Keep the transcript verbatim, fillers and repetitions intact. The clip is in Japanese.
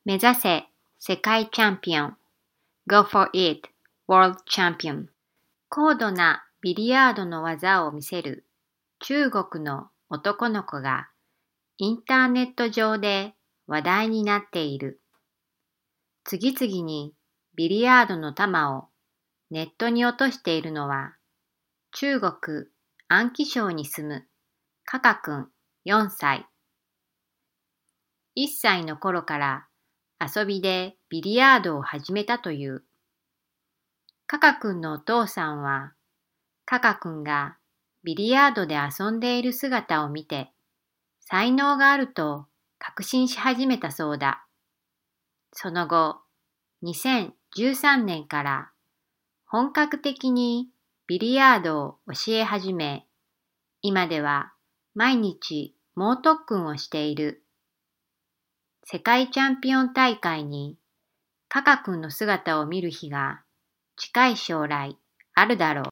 目指せ世界チャンピオン Go for it World Champion 高度なビリヤードの技を見せる中国の男の子がインターネット上で話題になっている。次々にビリヤードの球をネットに落としているのは中国安徽省に住むカカ君よんさい。いっさいの頃から遊びでビリヤードを始めたという。カカ君のお父さんは、カカ君がビリヤードで遊んでいる姿を見て、才能があると確信し始めたそうだ。その後、にせんじゅうさんねんから本格的にビリヤードを教え始め、今では毎日猛特訓をしている。世界チャンピオン大会にカカ君の姿を見る日が近い将来あるだろう。